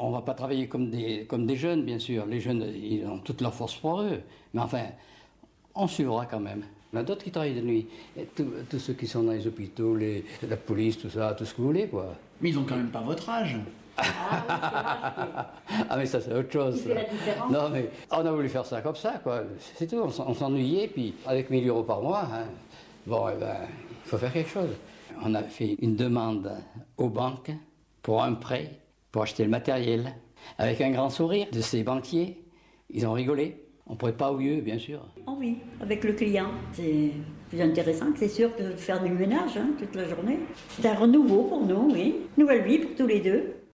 on va pas travailler comme des jeunes, bien sûr. Les jeunes, ils ont toute leur force pour eux. Mais enfin, on suivra quand même. Il y en a d'autres qui travaillent de nuit. Et tous ceux qui sont dans les hôpitaux, la police, tout ça, tout ce que vous voulez, quoi. Mais ils ont quand même pas votre âge. Ah, mais ça, c'est autre chose. C'est la différence. Non, mais on a voulu faire ça comme ça, quoi. C'est tout, on s'ennuyait, puis avec 1 000 € par mois, hein, bon, eh ben, il faut faire quelque chose. On a fait une demande aux banques pour un prêt, pour acheter le matériel, avec un grand sourire de ces banquiers. Ils ont rigolé. On ne pourrait pas au mieux, bien sûr. Oh oui, avec le client. C'est plus intéressant que c'est sûr que de faire du ménage toute la journée. C'est un renouveau pour nous, oui. Nouvelle vie pour tous les deux.